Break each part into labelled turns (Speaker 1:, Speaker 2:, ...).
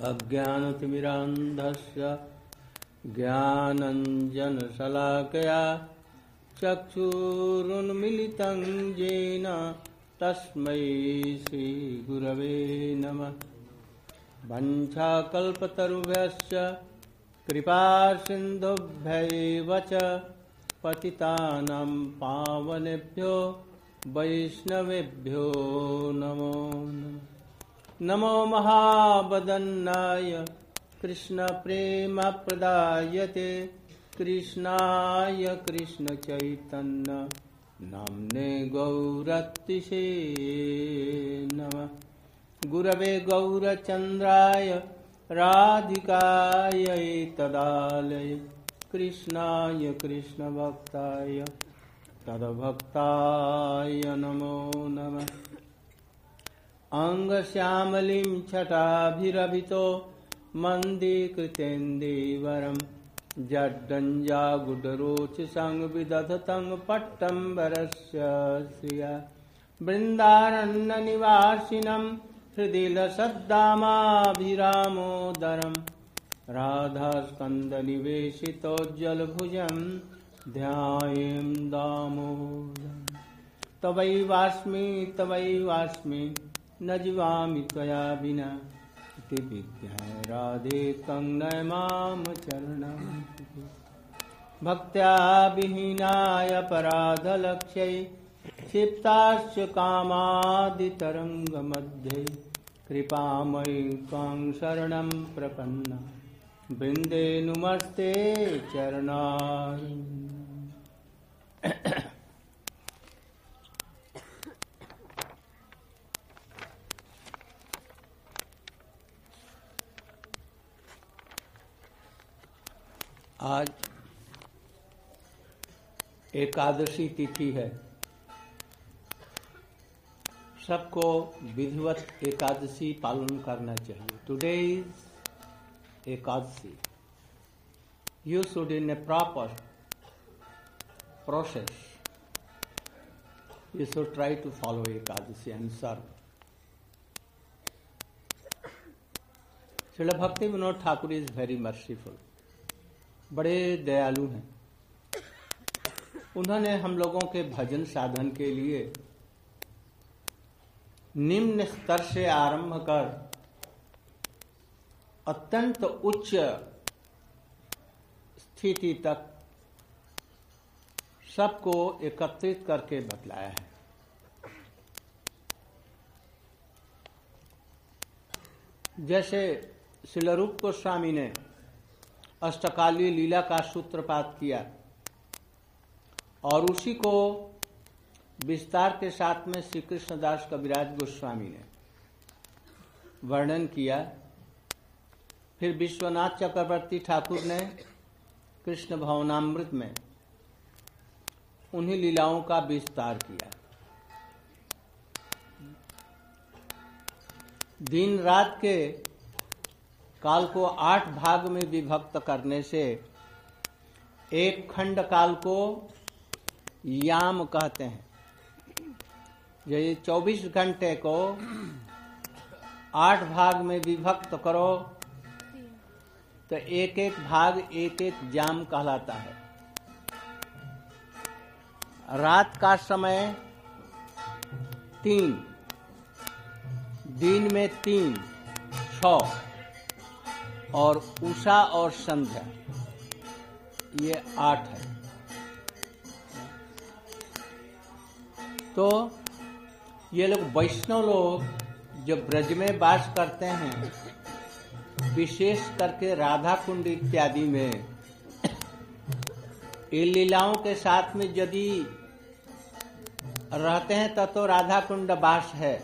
Speaker 1: अज्ञानतिमिरान्धस्य ज्ञानञ्जनशलाकया चक्षुरुन्मिलितं येन तस्मै श्रीगुरवे नमः। वञ्चाकल्पतरुभ्यश्च कृपासिन्धुभ्यैव च पतितानां पावनेभ्यो वैष्णवेभ्यो नमो नमः। नमो महावदन्नाय कृष्णप्रेमप्रदायते कृष्णाय कृष्णचैतन्य नाम्ने गौरतिसे नमः। गुरवे गौरचन्द्राय राधिकायै तदालये कृष्णाय कृष्णभक्ताय तद्भक्ताय नमो नमः। अंगश्यामलिं छटाभिरभितो मन्दीकृतेन्दीवरं जड्डञ्जागुडरोचसं विदधतं पट्टम्बरस्य श्रिया वृन्दारण्यनिवासिनं हृदि लसद्दामाभिरामोदरं राधास्कन्दनिवेशितोज्ज्वलभुजं ध्यायें दामोदरम्। तवैवास्मि न जीवामि त्वया विना इति विज्ञाय राधे कंगनय माम चरणं भक्त्या विहीनाय अपराधलक्ष्यै क्षिप्ताश्च कामादितरङ्गमध्ये कृपामयि त्वां शरणं प्रपन्ना वृन्दे नुमस्ते चरणारविन्दम्। आज एकादशी तिथि है। सबको विधिवत एकादशी पालन करना चाहिए। Today is Ekadashi. You should in a proper process you should try to follow Ekadashi and serve. Srila Bhakti Vinod Thakur is very merciful. बड़े दयालु हैं। उन्होंने हम लोगों के भजन साधन के लिए निम्न स्तर से आरंभ कर अत्यंत उच्च स्थिति तक सबको एकत्रित करके बतलाया है। जैसे श्रील रूप गोस्वामी ने अष्टकालीय लीला का सूत्रपात किया और उसी को विस्तार के साथ में श्री कृष्णदास कविराज गोस्वामी ने वर्णन किया। फिर विश्वनाथ चक्रवर्ती ठाकुर ने कृष्ण भवनामृत में उन्हीं लीलाओं का विस्तार किया। दिन रात के काल को 8 भाग में विभक्त करने से एक खंड काल को याम कहते हैं। ये 24 घंटे को 8 भाग में विभक्त करो तो एक एक भाग एक एक जाम कहलाता है। रात का समय 3, दिन में 3, 6 और उषा और संध्या ये 8 है। तो ये लोग वैष्णव लोग जो ब्रज में वास करते हैं, विशेष करके राधा कुंड इत्यादि में इन लीलाओं के साथ में यदि रहते हैं तब तो राधा कुंड वास है,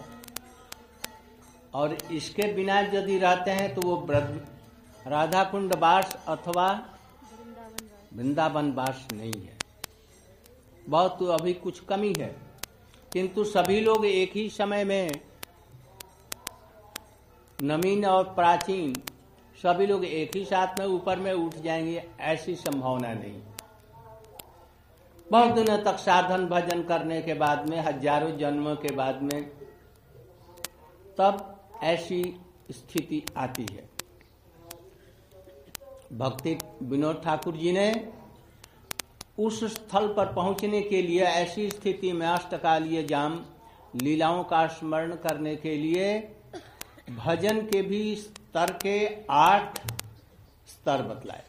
Speaker 1: और इसके बिना यदि रहते हैं तो वो राधा कुंड वास अथवा वृंदावन वास नहीं है। बहुत तो अभी कुछ कमी है, किंतु सभी लोग एक ही समय में, नवीन और प्राचीन सभी लोग एक ही साथ में ऊपर में उठ जाएंगे, ऐसी संभावना नहीं। बहुत दिनों तक साधन भजन करने के बाद में, हजारों जन्मों के बाद में, तब ऐसी स्थिति आती है। भक्ति विनोद ठाकुर जी ने उस स्थल पर पहुंचने के लिए ऐसी स्थिति में अष्टकालीय जाम लीलाओं का स्मरण करने के लिए भजन के भी स्तर के 8 स्तर बतलाए।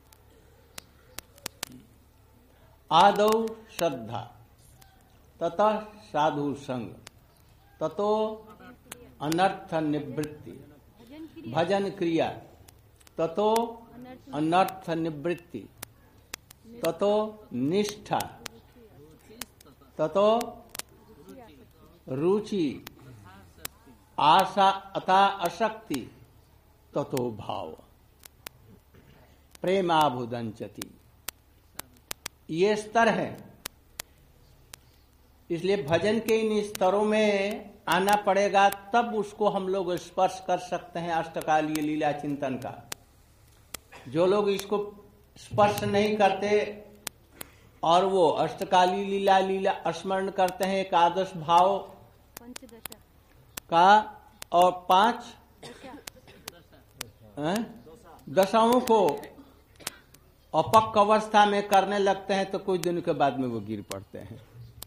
Speaker 1: आदौ श्रद्धा, ततः साधु संग, ततो अनर्थ निवृत्ति, भजन क्रिया, ततो अनर्थ निवृत्ति, ततो निष्ठा, ततो रुचि, आशा अथा अशक्ति, ततो भाव, प्रेमाभुदंचति। ये स्तर है। इसलिए भजन के इन स्तरों में आना पड़ेगा, तब उसको हम लोग स्पर्श कर सकते हैं अष्टकालीय लीला चिंतन का। जो लोग इसको स्पर्श नहीं करते और वो अष्टकालीय लीला स्मरण करते हैं एकादश भाव का और 5 दशाओं को अपक्व अवस्था में करने लगते हैं तो कुछ दिन के बाद में वो गिर पड़ते हैं।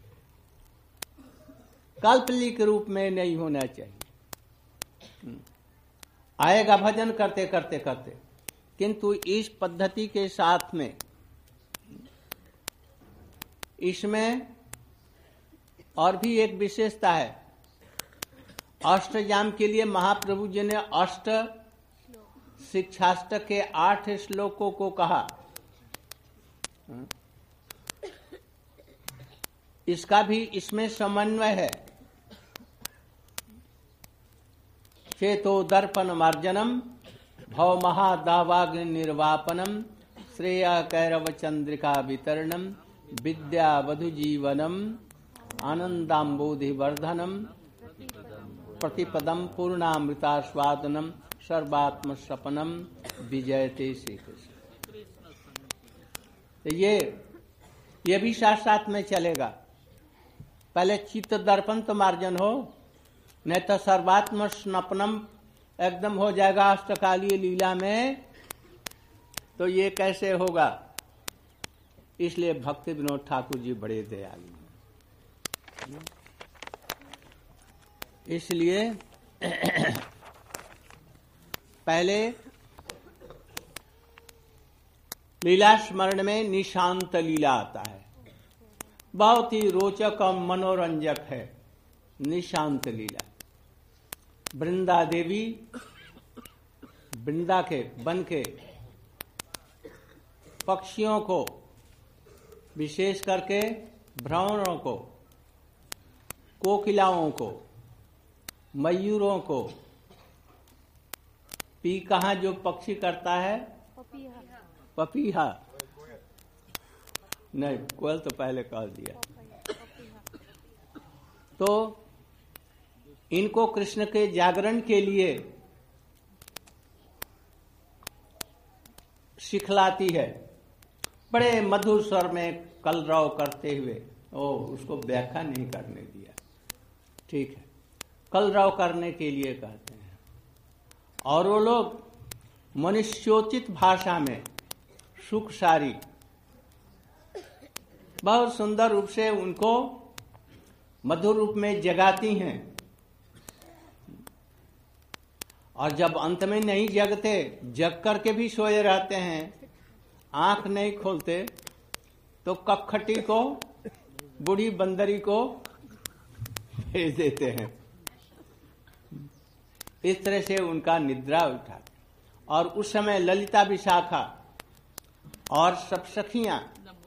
Speaker 1: काल्पनिक रूप में नहीं होना चाहिए। आएगा भजन करते करते करते, किंतु इस पद्धति के साथ में इसमें और भी एक विशेषता है। अष्टजाम के लिए महाप्रभु जी ने अष्ट शिक्षाष्टक के 8 श्लोकों को कहा। इसका भी इसमें समन्वय है। चेतो दर्पण मार्जनम, भव महादावाग्नि निर्वापनम, श्रेय कैरव चंद्रिका वितरणम, विद्या वधु जीवनम, आनंदाम्बोधि वर्धनम, प्रतिपदम पूर्णामृतास्वादनम, सर्वात्म सपनम, विजयते श्री कृष्ण। तो ये भी साथ साथ में चलेगा। पहले चित्त दर्पण तो मार्जन हो, नहीं तो सर्वात्म स्नपनम एकदम हो जाएगा अष्टकालीय लीला में। तो ये कैसे होगा? इसलिए भक्ति विनोद ठाकुर जी बड़े दयालु हैं। इसलिए पहले लीला स्मरण में निशांत लीला आता है, बहुत ही रोचक और मनोरंजक है निशांत लीला। वृंदा देवी वृंदा के बन के पक्षियों को, विशेष करके भ्रमरों को, कोकिलाओं को, मयूरों को, पी कहाँ जो पक्षी करता है, पपीहा नहीं, कोयल तो पहले कह दिया। तो इनको कृष्ण के जागरण के लिए सिखलाती है, बड़े मधुर स्वर में कलरव करते हुए। उसको व्याख्या नहीं करने दिया, ठीक है, कलरव करने के लिए कहते हैं। और वो लोग मनुष्योचित भाषा में सुख सारी बहुत सुंदर रूप से उनको मधुर रूप में जगाती हैं। और जब अंत में नहीं जगते, जग करके भी सोए रहते हैं, आंख नहीं खोलते, तो कखटी को, बूढ़ी बंदरी को भेज देते हैं। इस तरह से उनका निद्रा उठा। और उस समय ललिता विशाखा और सब सखियां,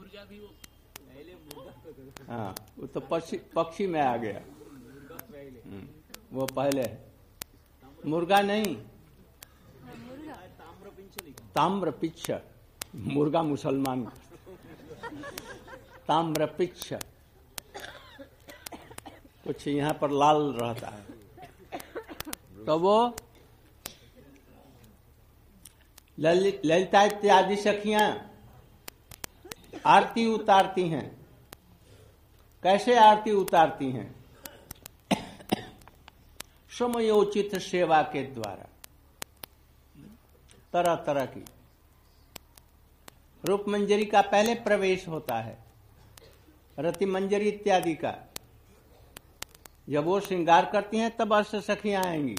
Speaker 1: हाँ वो तो पक्षी में आ गया, वो पहले मुर्गा नहीं, ताम्रपिच्छ, मुर्गा मुसलमान, ताम्रपिच्छ कुछ यहाँ पर लाल रहता है। तो वो ललिता इत्यादि सखियां आरती उतारती हैं। कैसे आरती उतारती हैं? समयोचित सेवा के द्वारा, तरह तरह की। रूप मंजरी का पहले प्रवेश होता है, रति मंजरी इत्यादि का। जब वो श्रृंगार करती हैं तब अष्ट सखियां आएंगी।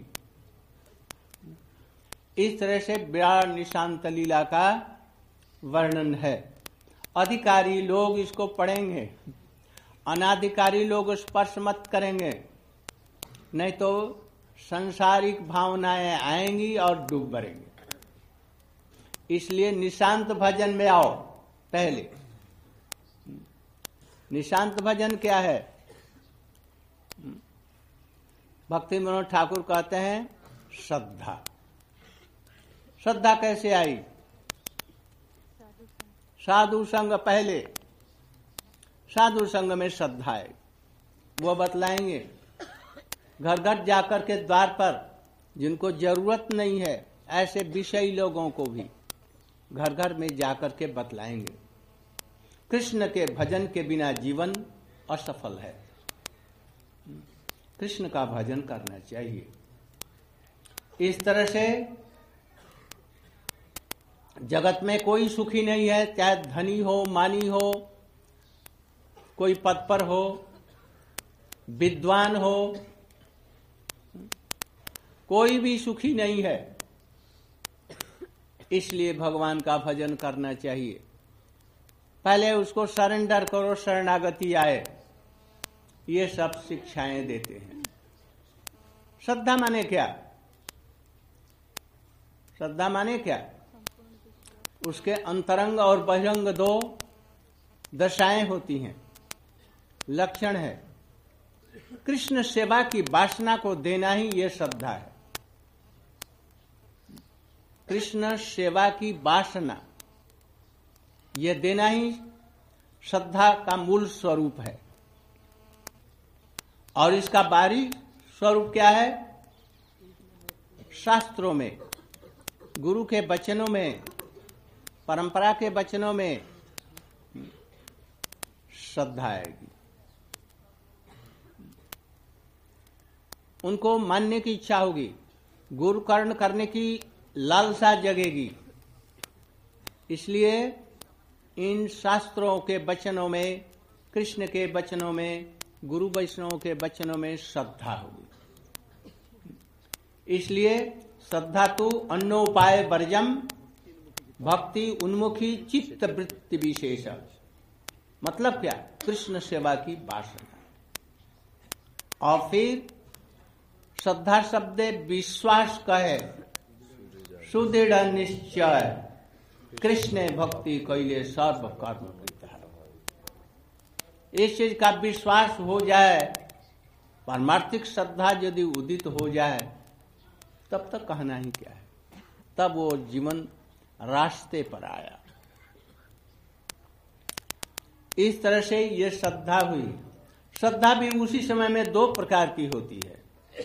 Speaker 1: इस तरह से विराट निशांत लीला का वर्णन है। अधिकारी लोग इसको पढ़ेंगे, अनाधिकारी लोग स्पर्श मत करेंगे, नहीं तो संसारिक भावनाएं आएंगी और डूब भरेंगे। इसलिए निशांत भजन में आओ। पहले निशांत भजन क्या है? भक्ति मनोहर ठाकुर कहते हैं श्रद्धा। श्रद्धा कैसे आई? साधु संग पहले, साधु संग में श्रद्धा है, वो बतलाएंगे। घर घर जाकर के द्वार पर जिनको जरूरत नहीं है ऐसे विषयी लोगों को भी घर घर में जाकर के बतलाएंगे। कृष्ण के भजन के बिना जीवन असफल है। कृष्ण का भजन करना चाहिए। इस तरह से जगत में कोई सुखी नहीं है, चाहे धनी हो, मानी हो, कोई पद पर हो, विद्वान हो, कोई भी सुखी नहीं है। इसलिए भगवान का भजन करना चाहिए। पहले उसको सरेंडर करो, शरणागति आए, ये सब शिक्षाएं देते हैं। श्रद्धा माने क्या? श्रद्धा माने क्या? उसके अंतरंग और बहिरंग दो दशाएं होती हैं, लक्षण है। कृष्ण सेवा की वासना को देना ही ये श्रद्धा है। कृष्ण सेवा की वासना ये देना ही श्रद्धा का मूल स्वरूप है। और इसका बाहरी स्वरूप क्या है? शास्त्रों में, गुरु के वचनों में, परंपरा के वचनों में श्रद्धा आएगी। उनको मानने की इच्छा होगी, गुरुकर्ण करने की लालसा जगेगी। इसलिए इन शास्त्रों के वचनों में, कृष्ण के वचनों में, गुरु वैष्णव के वचनों में श्रद्धा होगी। इसलिए श्रद्धा तो अन्नोपाय वर्जम भक्ति उन्मुखी चित्त वृत्ति विशेष। मतलब क्या? कृष्ण सेवा की वासना। और फिर श्रद्धा शब्द विश्वास का है, सुदृढ़ निश्चय कृष्ण भक्ति कैले सर्व कर्म कृता। इस चीज का विश्वास हो जाए, परमार्थिक श्रद्धा यदि उदित हो जाए, तब तक कहना ही क्या है। तब वो जीवन रास्ते पर आया। इस तरह से ये श्रद्धा हुई। श्रद्धा भी उसी समय में दो प्रकार की होती है।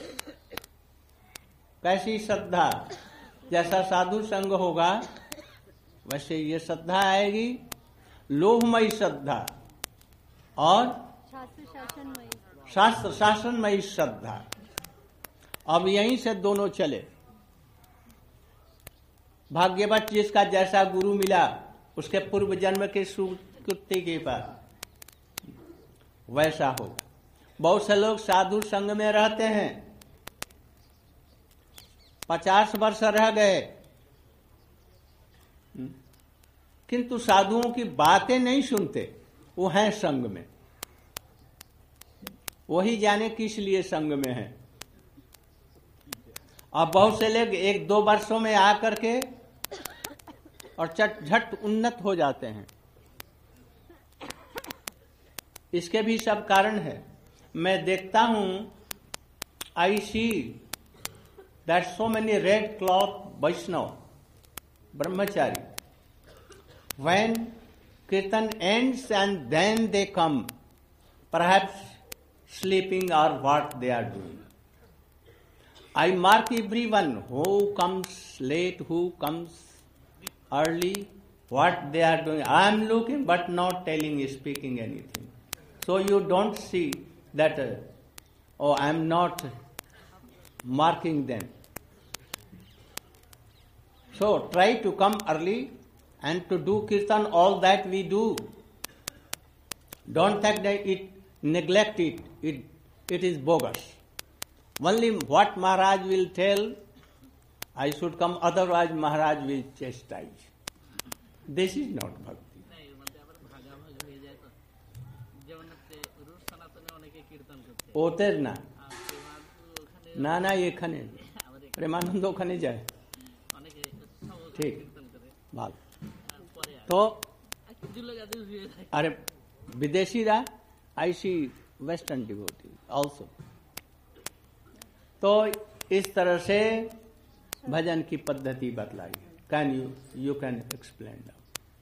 Speaker 1: कैसी श्रद्धा? जैसा साधु संग होगा वैसे ये श्रद्धा आएगी, लोभमयी श्रद्धा और शास्त्र शासनमयी श्रद्धा। अब यहीं से दोनों चले। भाग्यवत जिसका जैसा गुरु मिला, उसके पूर्व जन्म के सुकृति के पास वैसा होगा। बहुत से लोग साधु संग में रहते हैं, 50 वर्ष रह गए, किंतु साधुओं की बातें नहीं सुनते। वो हैं संग में, वही जाने किस लिए संग में है। अब बहुत से लोग 1-2 वर्षों में आकर के और झट उन्नत हो जाते हैं। इसके भी सब कारण है। मैं देखता हूं, I see that so many red cloth Vaishnava brahmachari, when kirtan ends and then they come, perhaps sleeping or what they are doing. I mark everyone who comes late, who comes early, what they are doing. I am looking but not telling, speaking anything. So you don't see that, oh, I am not marking them. So try to come early and to do kirtan, all that we do. Don't think that neglect it. It is bogus. Only what Maharaj will tell, I should come, otherwise Maharaj will chastise. This is not bhakti. ওতের না না না এখানে প্রেমানন্দ ওখানে যায় ঠিক ভালো তো अरे विदेशीरा I see western devotee also. तो इस तरह से भजन की पद्धति बतलाई। Can you can explain that?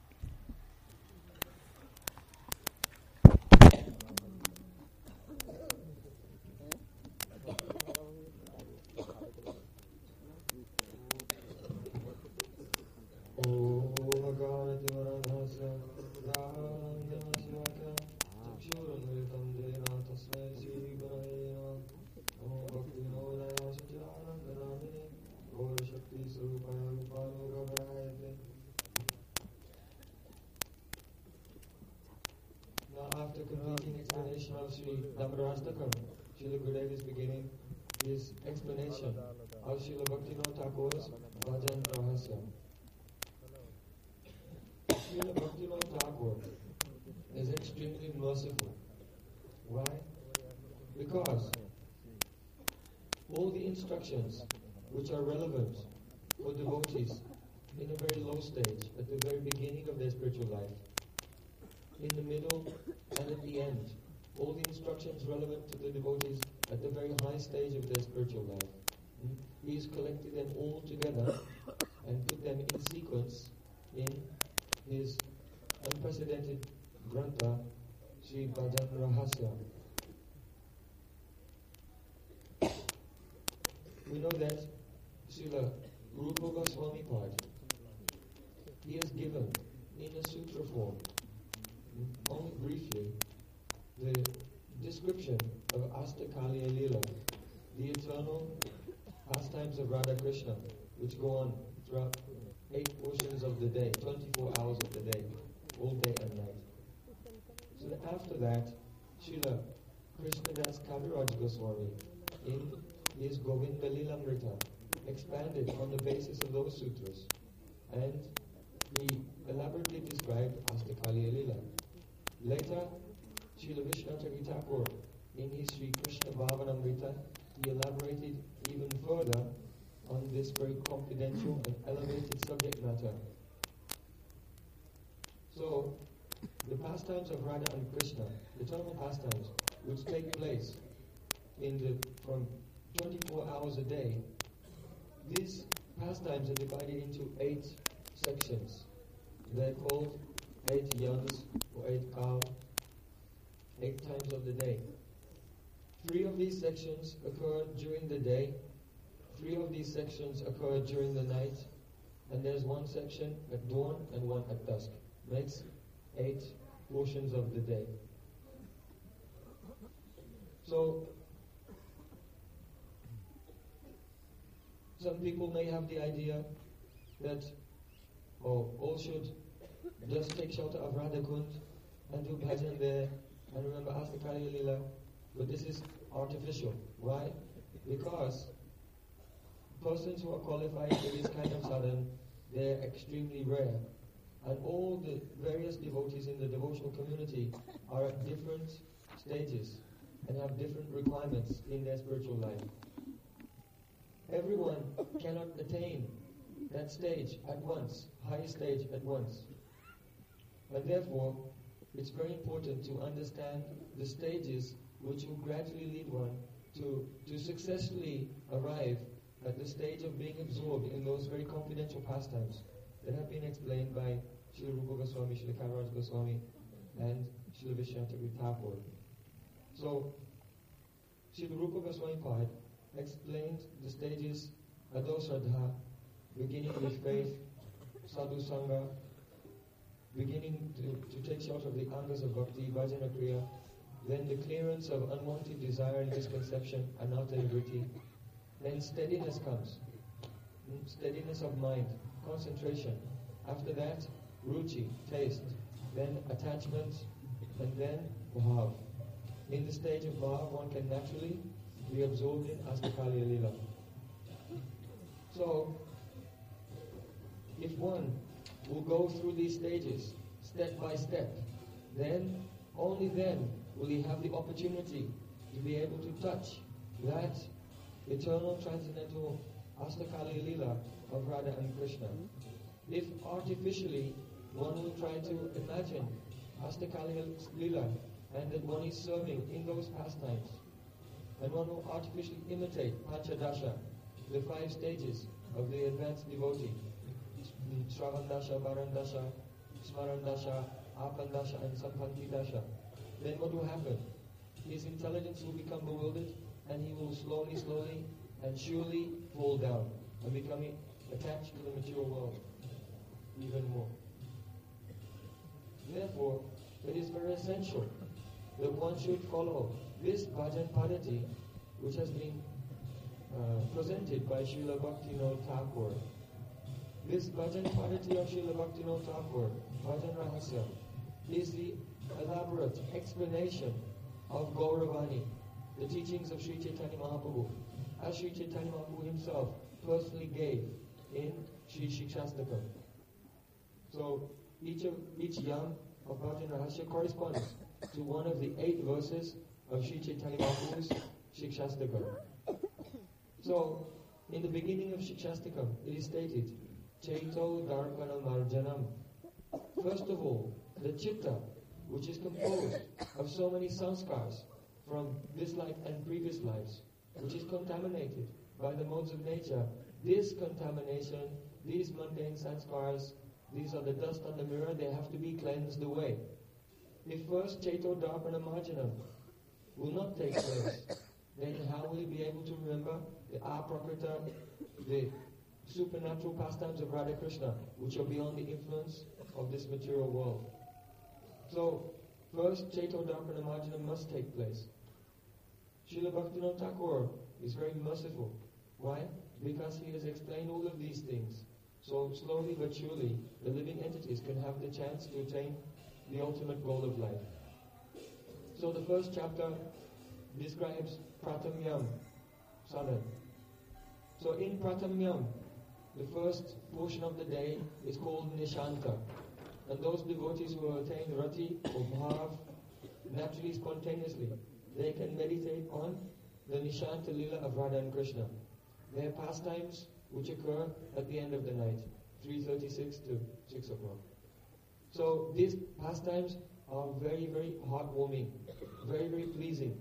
Speaker 2: After completing explanation of Sri Dhammarastakam, Srila Gurudev is beginning his explanation of Srila Bhaktivinoda Thakur's Bhajan Rahasya. Srila Bhaktivinoda Thakur is extremely merciful. Why? Because all the instructions which are relevant for devotees in a very low stage, at the very beginning of their spiritual life, in the middle and at the end, all the instructions relevant to the devotees at the very high stage of their spiritual life. He has collected them all together and put them in sequence in his unprecedented Grantha, Sri Bhajan Rahasya. We know that Srila Rupa Goswami Pad, he has given in a sutra form, only briefly, the description of Astakaliya Leela, the eternal pastimes of Radha Krishna, which go on throughout 8 portions of the day, 24 hours of the day, all day and night. So that after that, Srila Krishnadas Kaviraj Goswami, in his Govinda Lilamrita, expanded on the basis of those sutras, and he elaborately described Astakaliya Leela. Later, Srila Vishnacharya Thakur, in his Sri Krishna Bhavanamrita, he elaborated even further on this very confidential and elevated subject matter. So, the pastimes of Radha and Krishna, eternal pastimes, which take place from 24 hours a day, these pastimes are divided into 8 sections. They're called 8 yans or 8 kal, 8 times of the day. 3 of these sections occur during the day, 3 of these sections occur during the night, and there's 1 section at dawn and 1 at dusk. Makes 8 portions of the day. So, some people may have the idea that, all should just take shelter of Radha Kund and do bhajan there and remember Astakaliya Leela, but this is artificial. Why? Because persons who are qualified for this kind of sadhana, they're extremely rare. And all the various devotees in the devotional community are at different stages and have different requirements in their spiritual life. Everyone cannot attain that stage at once, highest stage at once. And therefore, it's very important to understand the stages which will gradually lead one to successfully arrive at the stage of being absorbed in those very confidential pastimes that have been explained by Srila Rupa Goswami, Srila Kaviraj Goswami, and Srila Vishnacharya Thakur. So, Srila Rupa Goswami Pad explained the stages Ado Shraddha, beginning with faith, Sadhu Sangha, beginning to take shelter of the angas of bhakti, bhajana kriya, then the clearance of unwanted desire and misconception, anatta nivritti, then steadiness comes, steadiness of mind, concentration. After that, ruchi, taste, then attachment, and then bhav. In the stage of bhav, one can naturally be absorbed in Astakaliya Lila. So, if one will go through these stages, step by step, then, only then, will he have the opportunity to be able to touch that eternal transcendental Astakaliya Lila of Radha and Krishna. If artificially one will try to imagine Astakaliya Lila and that one is serving in those pastimes, and one will artificially imitate Panchadasha, the 5 stages of the advanced devotee, Shravandasha, Varandasha, Smarandasha, Apandasha, and Sampankidasha, then what will happen? His intelligence will become bewildered, and he will slowly and surely fall down and become attached to the material world even more. Therefore, it is very essential that one should follow this bhajan padati, which has been presented by Srila Bhaktivinoda Thakur. This bhajan padati of Srila Bhaktivinoda Thakur, Bhajan Rahasya, is the elaborate explanation of Gauravani, the teachings of Sri Chaitanya Mahaprabhu, as Sri Chaitanya Mahaprabhu himself personally gave in Sri Shikshastakam. So each yam of Bhajan Rahasya corresponds to one of the 8 verses of Sri Chaitanya Mahaprabhu's Shikshastakam. So, in the beginning of Shikshastakam, it is stated, Chaito Darpana Marjanam. First of all, the chitta, which is composed of so many sanskars from this life and previous lives, which is contaminated by the modes of nature, this contamination, these mundane sanskars, these are the dust on the mirror, they have to be cleansed away. If first Chaito Darpana Marjanam will not take place, then how will he be able to remember the Aprakrita, the supernatural pastimes of Radha Krishna, which are beyond the influence of this material world? So, first Chaito Darpana Marjanam must take place. Srila Bhaktivinoda Thakur is very merciful. Why? Because he has explained all of these things. So slowly but surely, the living entities can have the chance to attain the ultimate goal of life. So the first chapter describes Pratamyam Sadhan. So in Pratamyam, the first portion of the day is called Nishanta. And those devotees who attain Rati or Bhav, naturally, spontaneously, they can meditate on the Nishanta Lila of Radha and Krishna. Their pastimes which occur at the end of the night, 3:36 to 6 o'clock. So these pastimes are very, very heartwarming, very, very pleasing.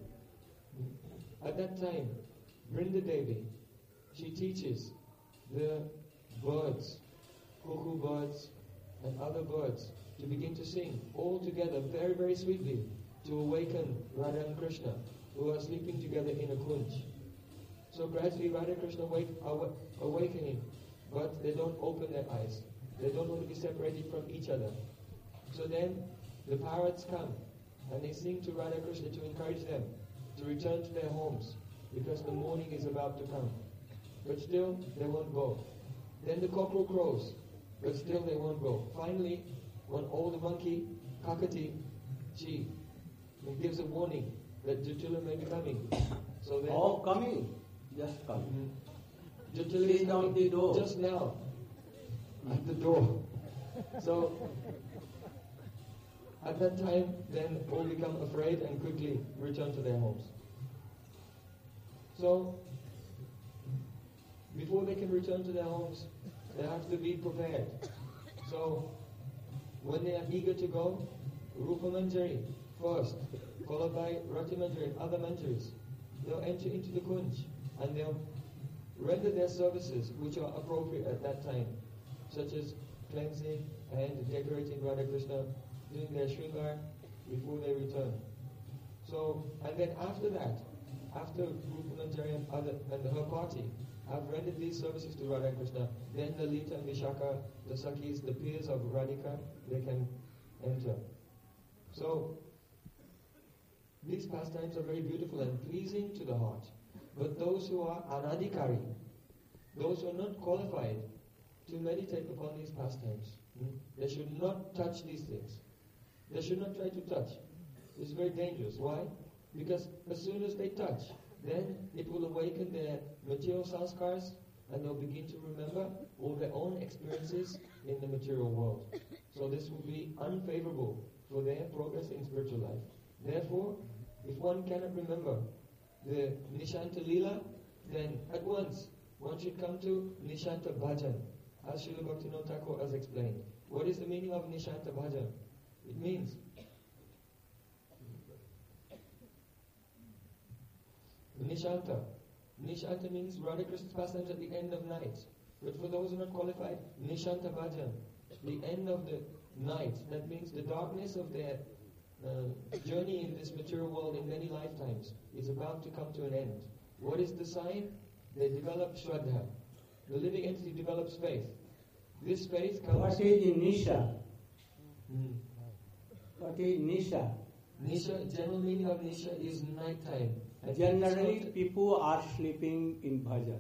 Speaker 2: At that time, Vrinda Devi, she teaches the birds, cuckoo birds and other birds, to begin to sing all together very, very sweetly to awaken Radha and Krishna, who are sleeping together in a kunj. So gradually Radha and Krishna awakening, but they don't open their eyes. They don't want to be separated from each other. So then the parrots come and they sing to Radha and Krishna to encourage them to return to their homes, because the morning is about to come. But still they won't go. Then the cockerel crows, but still they won't go. Finally, one old monkey, Kakati, she gives a warning that Jatula may be coming. So then,
Speaker 1: coming. Just come.
Speaker 2: Jatula is
Speaker 1: down the door.
Speaker 2: Just now. At the door. So, at that time, then all become afraid and quickly return to their homes. So, before they can return to their homes, they have to be prepared. So, when they are eager to go, Rupa Manjari first, followed by Rati Manjari and other Manjaris, they'll enter into the kunj and they'll render their services which are appropriate at that time, such as cleansing and decorating Radha Krishna, doing their shringar before they return. So, and then after that, after Rupa Manjari and her party have rendered these services to Radha Krishna, then the Lita and Vishaka, the Sakhis, the peers of Radhika, they can enter. So, these pastimes are very beautiful and pleasing to the heart. But those who are anadhikari, those who are not qualified to meditate upon these pastimes. They should not touch these things. They should not try to touch. It's very dangerous. Why? Because as soon as they touch, then it will awaken their material sanskars, and they'll begin to remember all their own experiences in the material world. So this will be unfavorable for their progress in spiritual life. Therefore, if one cannot remember the Nishanta Lila, then at once one should come to Nishanta Bhajan, as Srila Bhaktivinoda Thakur has explained. What is the meaning of Nishanta Bhajan? It means Nishanta. Nishanta means Radha Krishna's pastimes at the end of night. But for those who are not qualified, Nishanta Bhajan, the end of the night. That means the darkness of their journey in this material world in many lifetimes is about to come to an end. What is the sign? They develop Shraddha. The living entity develops faith. This faith comes...
Speaker 1: What is Nisha? What is Nisha?
Speaker 2: Nisha, general meaning of Nisha is nighttime.
Speaker 1: Generally, people are sleeping in bhajan.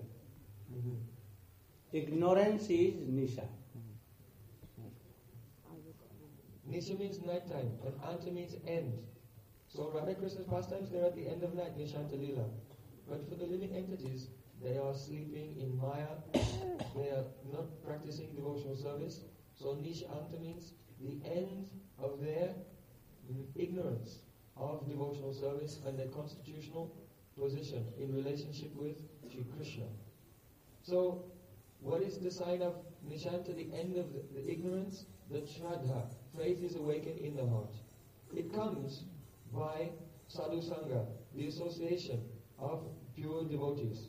Speaker 1: Ignorance is Nisha.
Speaker 2: Nisha means nighttime, and Anta means end. So Radha Krishna's pastimes, they're at the end of night, Nishanta Lila. But for the living entities, they are sleeping in Maya, they are not practicing devotional service. So Nisha Anta means the end of their ignorance of devotional service and their constitutional position in relationship with Sri Krishna. So, what is the sign of Nishanta, the end of the ignorance? The Shraddha, faith is awakened in the heart. It comes by Sadhu Sangha, the association of pure devotees.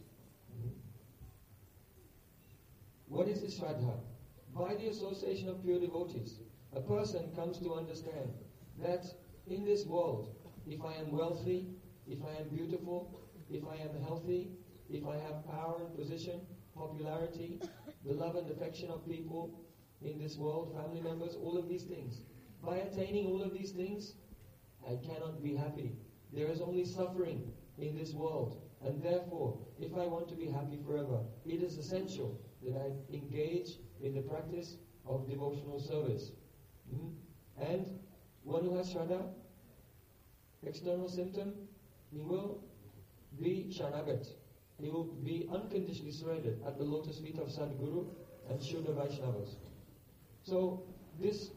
Speaker 2: What is this Shraddha? By the association of pure devotees, a person comes to understand that in this world, if I am wealthy, if I am beautiful, if I am healthy, if I have power and position, popularity, the love and affection of people in this world, family members, all of these things. By attaining all of these things, I cannot be happy. There is only suffering in this world. And therefore, if I want to be happy forever, it is essential that I engage in the practice of devotional service. And one who has Shraddha, external symptom, he will be Sharanagat. He will be unconditionally surrendered at the lotus feet of Sadguru and Shuddha Vaishnavas. So this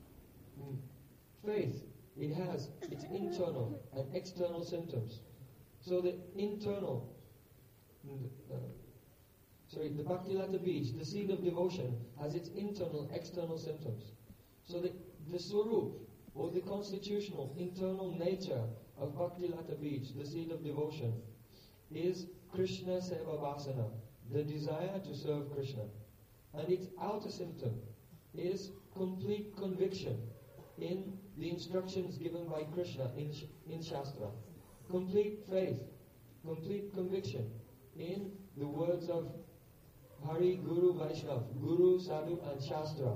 Speaker 2: faith, it has its internal and external symptoms. So the internal, the Bhaktilata Bij, the seed of devotion, has its internal, external symptoms. So the Swarup, or the constitutional, internal nature of Bhaktilata Bij, the seed of devotion, is Krishna Seva Vasana, the desire to serve Krishna. And its outer symptom is complete conviction in the instructions given by Krishna in Shastra. Complete faith, complete conviction in the words of Hari, Guru, Vaishnav, Guru, Sadhu and Shastra.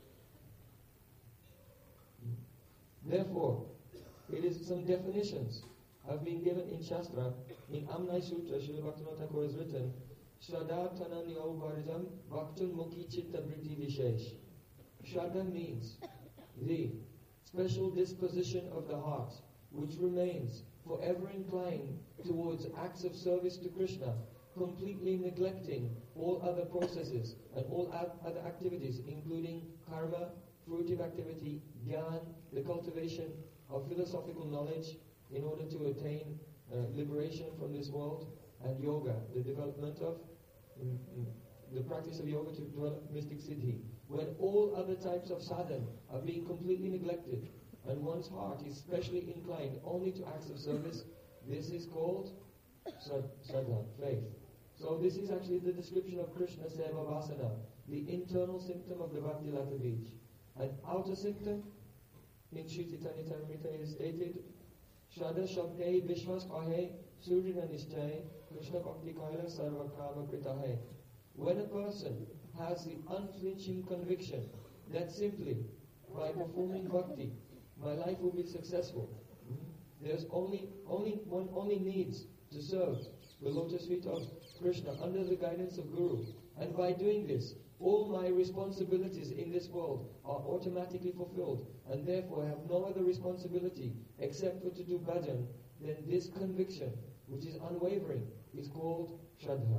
Speaker 2: Therefore, it is some definitions have been given in Shastra. In Amnai Sutra, Srila Bhaktivinoda Thakur has written, Shraddha Tananyo Varjam Bhaktun Mukhi Chitta Vritti Vishesh. Shraddha means the special disposition of the heart, which remains forever inclined towards acts of service to Krishna, completely neglecting all other processes and all other activities, including karma, fruitive activity, jnana, the cultivation of philosophical knowledge in order to attain liberation from this world, and yoga, the development of the practice of yoga to develop mystic siddhi. When all other types of sadhana are being completely neglected and one's heart is specially inclined only to acts of service, this is called sadhana, faith. So this is actually the description of Krishna Seva Vasana, the internal symptom of the Bhaktilata Bij. An outer symptom, in Sri Chaitanya Charitamrita is stated, Shraddha Shabdei Vishwas Kahe Surya Nishchay Krishna Bhakti Kaila Sarva Kama Kritahe. When a person has the unflinching conviction that simply by performing bhakti, my life will be successful. There's one only needs to serve the lotus feet of Krishna under the guidance of Guru. And by doing this, all my responsibilities in this world are automatically fulfilled, and therefore I have no other responsibility except for to do bhajan, then this conviction, which is unwavering, is called Shraddha.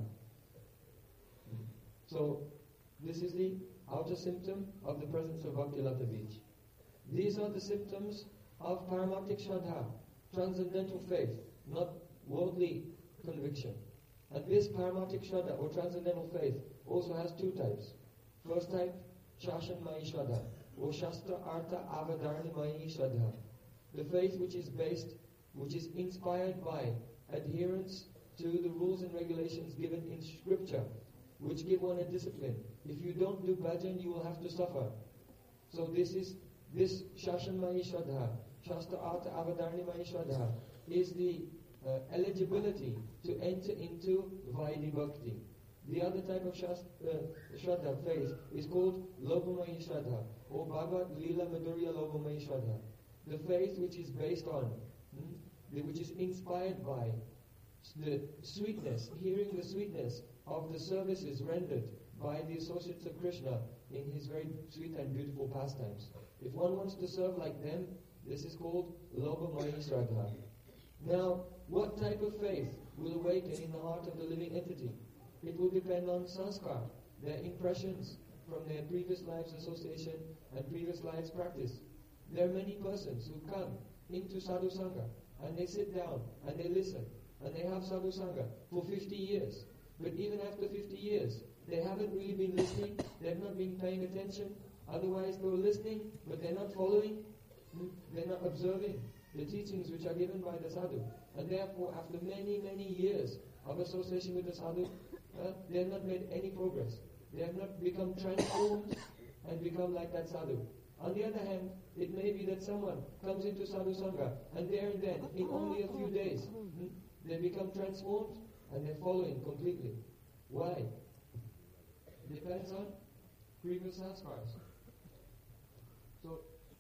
Speaker 2: So, this is the outer symptom of the presence of Bhakti-lata Bij. These are the symptoms of Paramarthik Shraddha, transcendental faith, not worldly conviction. And this Paramarthik Shraddha, or transcendental faith, also has two types. First type, Shashanmayi Shraddha, or Shastra Artha Avadharnimayi Shraddha. The faith which is inspired by adherence to the rules and regulations given in scripture, which give one a discipline. If you don't do bhajan, you will have to suffer. So this Shashanmayi Shraddha, Shastra Artha Avadharnimayi Shraddha, is the eligibility to enter into Vaidhi Bhakti. The other type of Shraddha, faith, is called Lobhamayi Shraddha, or Bhagavad Leela Madhurya Lobhamayi Shraddha. The faith which is based on, which is inspired by the sweetness, hearing the sweetness of the services rendered by the associates of Krishna in his very sweet and beautiful pastimes. If one wants to serve like them, this is called Lobhamayi Shraddha. Now, what type of faith will awaken in the heart of the living entity? It will depend on sanskar, their impressions from their previous lives association and previous lives practice. There are many persons who come into sadhu sangha and they sit down and they listen and they have sadhu sangha for 50 years. But even after 50 years, they haven't really been listening, they've not been paying attention. Otherwise, they were listening, but they're not following, they're not observing the teachings which are given by the sadhu. And therefore, after many, many years of association with the sadhu, they have not made any progress. They have not become transformed and become like that sadhu. On the other hand, it may be that someone comes into sadhu sangha and there and then, in only a few days, they become transformed and they're following completely. Why? It depends on previous sanskars. So,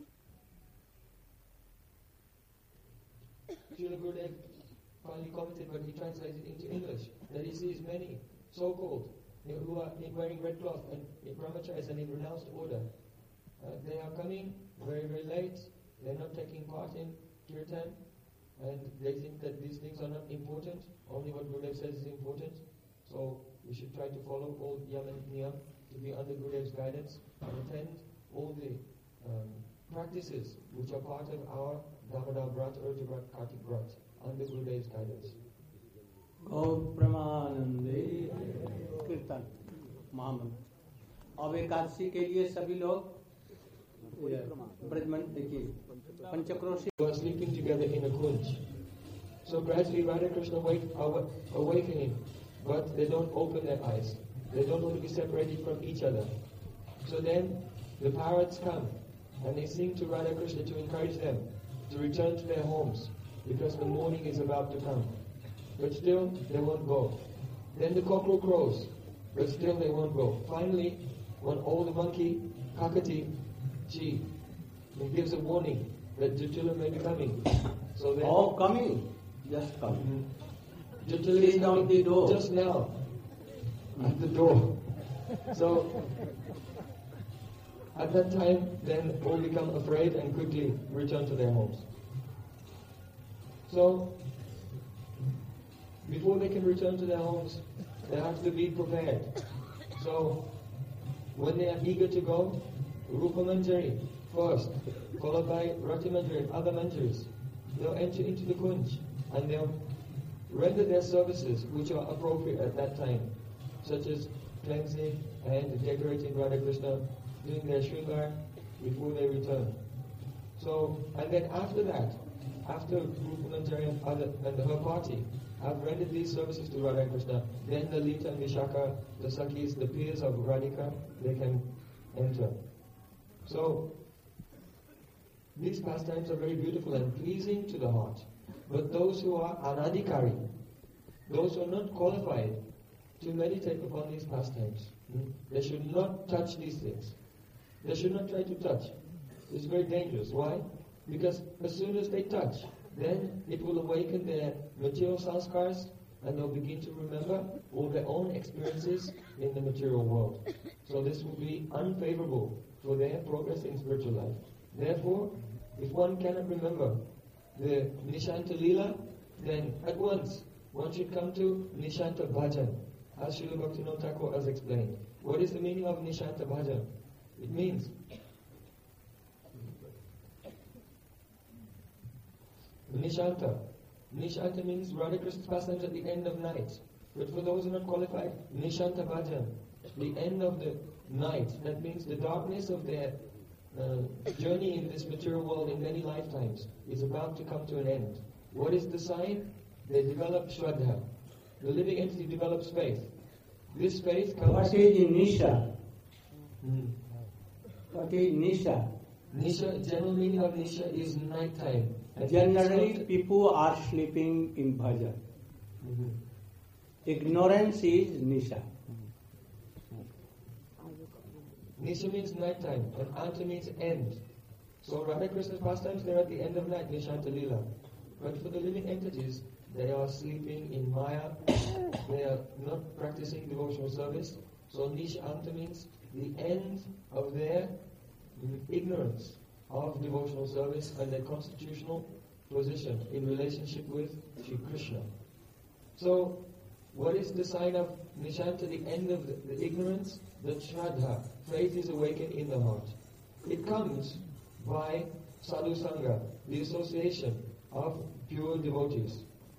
Speaker 2: Srila Gurudev finally commented, but he translated it into English, that he sees many so-called who are wearing red cloth and in brahmacharis and in renounced order. They are coming very, very late. They're not taking part in kirtan, and they think that these things are not important. Only what Gurudev says is important. So we should try to follow all yam and niyam to be under Gurudev's guidance and attend all the practices which are part of our Damodar Vrat, Urja Vrat, Kartik Vrat under Gurudev's guidance.
Speaker 1: Om Pramanande Kirtan महामंत्र। अब एकादशी के लिए सभी लोग ब्रजमंडल देखिए Panchkroshi
Speaker 2: were sleeping together in a kunj. So gradually Radha Krishna awakening, but they don't open their eyes. They don't want to be separated from each other. So then the parrots come and they sing to Radha Krishna to encourage them to return to their homes because the morning is about to come. But still they won't go. Then the cockerel crows, but still they won't go. Finally, one old monkey, Kakati, she gives a warning that Jatula may be coming. So then,
Speaker 1: all coming, just come.
Speaker 2: Jatula is coming
Speaker 1: the door.
Speaker 2: Just now at the door. So at that time, then all become afraid and quickly return to their homes. So before they can return to their homes, they have to be prepared. So when they are eager to go, Rupa Manjari first, followed by Rati Manjari and other Manjaris, they'll enter into the kunj and they'll render their services which are appropriate at that time, such as cleansing and decorating Radha Krishna, doing their shringar before they return. So, and then after that, after Rupa Manjari and her party have rendered these services to Radha Krishna, then the Lita and Vishaka, the Sakhis, the peers of Radhika, they can enter. So, these pastimes are very beautiful and pleasing to the heart. But those who are anadhikari, those who are not qualified to meditate upon these pastimes, they should not touch these things. They should not try to touch. It's very dangerous. Why? Because as soon as they touch, then it will awaken their material sanskars and they'll begin to remember all their own experiences in the material world. So this will be unfavorable for their progress in spiritual life. Therefore, if one cannot remember the Nishanta Leela, then at once one should come to Nishanta Bhajan, as Srila Bhaktivinoda Thakur has explained. What is the meaning of Nishanta Bhajan? It means Nishanta. Nishanta means Radha Krishna's pastimes at the end of night. But for those who are not qualified, Nishanta Bhajan, the end of the night. That means the darkness of their journey in this material world in many lifetimes is about to come to an end. What is the sign? They develop Shraddha. The living entity develops faith. This faith comes...
Speaker 1: What is Nisha? What is Nisha?
Speaker 2: Nisha, general meaning of Nisha is nighttime.
Speaker 1: Generally, people are sleeping in bhajan. Ignorance is Nisha.
Speaker 2: Nisha means nighttime, and Anta means end. So Radha Krishna's pastimes, they're at the end of night, Nishanta Leela. But for the living entities, they are sleeping in Maya, they are not practicing devotional service. So Nishanta means the end of their ignorance of devotional service and their constitutional position in relationship with Shri Krishna. So, what is the sign of Nishanta, the end of the ignorance? That Shraddha, faith is awakened in the heart. It comes by Sadhu Sangha, the association of pure devotees.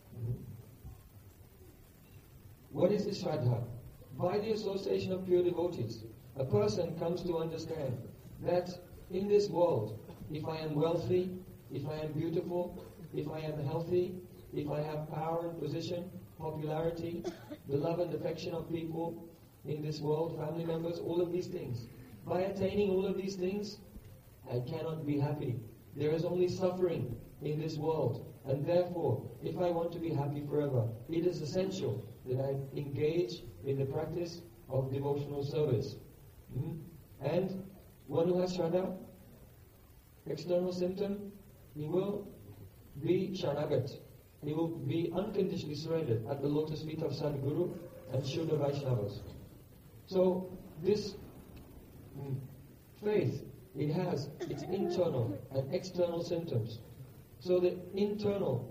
Speaker 2: What is this Shraddha? By the association of pure devotees, a person comes to understand that in this world, if I am wealthy, if I am beautiful, if I am healthy, if I have power and position, popularity, the love and affection of people in this world, family members, all of these things. By attaining all of these things, I cannot be happy. There is only suffering in this world. And therefore, if I want to be happy forever, it is essential that I engage in the practice of devotional service. And one who has Shraddha, external symptom, he will be Sharanagat. He will be unconditionally surrendered at the lotus feet of Sadhguru and Shuddha Vaishnavas. So this faith, it has its internal and external symptoms. So the internal,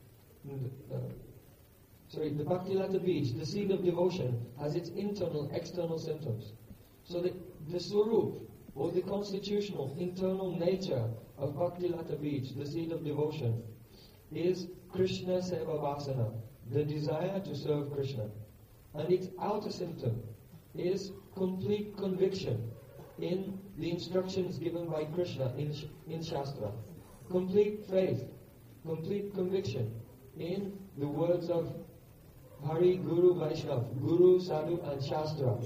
Speaker 2: the Bhaktilata Bij, the seed of devotion, has its internal, external symptoms. So the Swarup, or the constitutional, internal nature of Bhaktilata Bij, the seed of devotion, is Krishna Seva Vasana, the desire to serve Krishna. And its outer symptom is complete conviction in the instructions given by Krishna in Shastra. Complete faith, complete conviction in the words of Hari, Guru, Vaishnav, Guru, Sadhu and Shastra.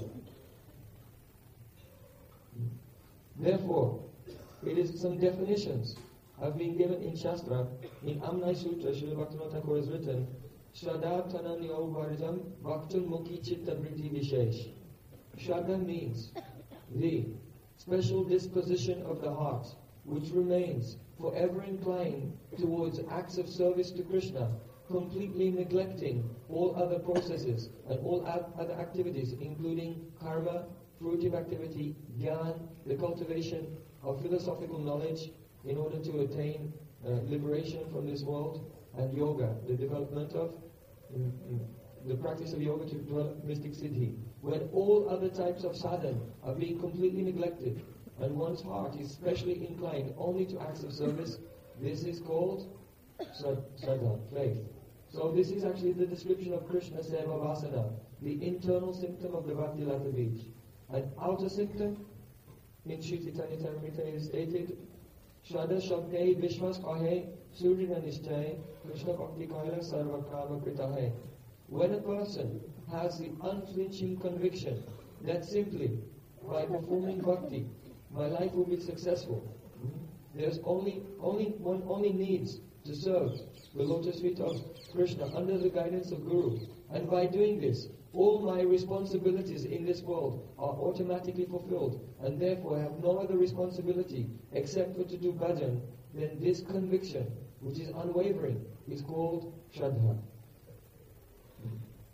Speaker 2: Therefore, it is some definitions have been given in Shastra. In Amnai Sutra, Srila Bhaktivinoda Thakur has written, Shraddha Tananyo Varjam Bhaktul Mukhi Chitta Vritti Vishesh. Shraddha means the special disposition of the heart, which remains forever inclined towards acts of service to Krishna, completely neglecting all other processes and all other activities, including karma, fruitive activity, jnana, the cultivation of philosophical knowledge in order to attain liberation from this world, and yoga, the development of the practice of yoga to develop mystic siddhi. When all other types of sadhana are being completely neglected and one's heart is specially inclined only to acts of service, this is called sadhana, faith. So this is actually the description of Krishna Seva Vasana, the internal symptom of the Bhaktilata Bij. An outer symptom, in Sri Chaitanya Charitamrita is stated, Shraddha Shabdai Vishwas Kahe Surya Nishtay Krishna Bhakti Kaila Sarva Kama Kritahe. When a person has the unflinching conviction that simply by performing bhakti, my life will be successful. There's one only needs to serve the lotus feet of Krishna under the guidance of Guru. And by doing this, all my responsibilities in this world are automatically fulfilled, and therefore I have no other responsibility except for to do bhajan. Then this conviction, which is unwavering, is called Shraddha.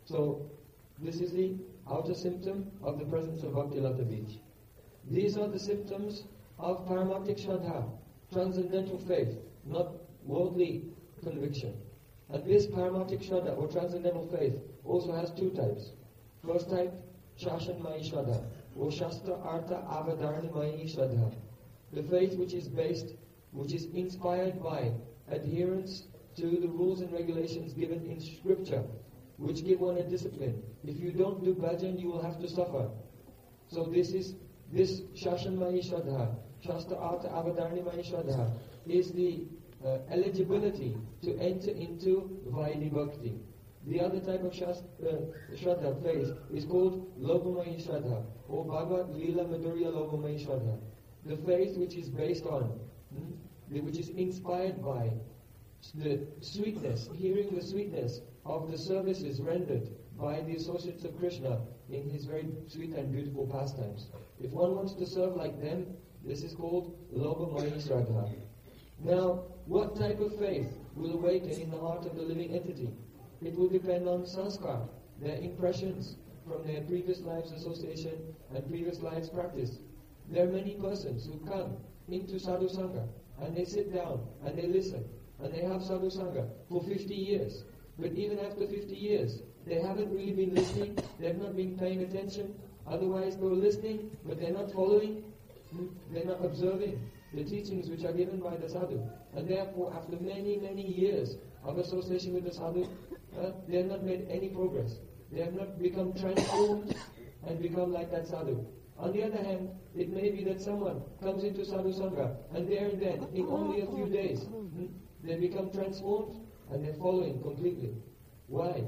Speaker 2: So this is the outer symptom of the presence of Bhaktilata Bij. These are the symptoms of Paramatic Shraddha, transcendental faith, not worldly conviction. And this Paramatic Shraddha, or transcendental faith, also has two types. First type, Shashanmayi Shraddha, or Shastra Artha Avadharnamayi Shraddha. The faith which is inspired by adherence to the rules and regulations given in scripture, which give one a discipline. If you don't do bhajan, you will have to suffer. So this Shashanmayi Shraddha, Shastra Artha Avadharnamayi Shraddha, is the eligibility to enter into Vaidhi Bhakti. The other type of Shraddha, faith, is called Lobamayi Shraddha, or Bhagavad Leela Madhurya Lobamayi Shraddha. The faith which is based on, which is inspired by the sweetness, hearing the sweetness of the services rendered by the associates of Krishna in his very sweet and beautiful pastimes. If one wants to serve like them, this is called Lobamayi Shraddha. Now, what type of faith will awaken in the heart of the living entity? It will depend on sanskar, their impressions from their previous lives' association and previous lives' practice. There are many persons who come into sadhu sangha and they sit down and they listen and they have sadhu sangha for 50 years. But even after 50 years, they haven't really been listening, they have not been paying attention. Otherwise, they're listening, but they're not following, they're not observing the teachings which are given by the sadhu. And therefore, after many, many years of association with the sadhu, they have not made any progress. They have not become transformed and become like that sadhu. On the other hand, it may be that someone comes into sadhu sangha and there and then, in only a few days, they become transformed and they're following completely. Why?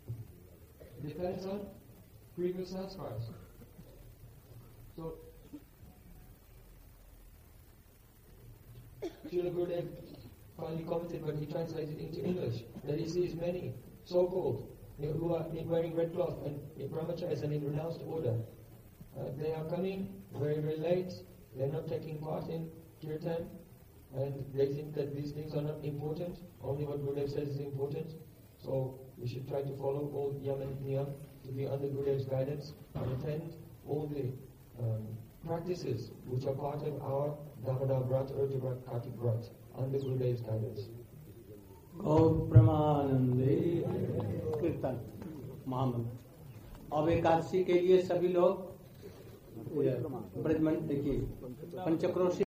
Speaker 2: Depends on previous sanskars. So, Srila Gurudev finally commented when he translated into English that he sees many so-called who are wearing red cloth and in brahmacharis and in renounced order. They are coming very, very late. They are not taking part in kirtan, and they think that these things are not important. Only what Gurudev says is important. So we should try to follow all yam and niyam to be under Gurudev's guidance and attend all the practices which are part of our Damodar Vrat or Kartik Vrat under Gurudev's guidance.
Speaker 1: Om Pramanande Kirtan Mahamandra. अब एकादशी के लिए सभी लोग ब्रजमंडल देखिए पंचक्रोशी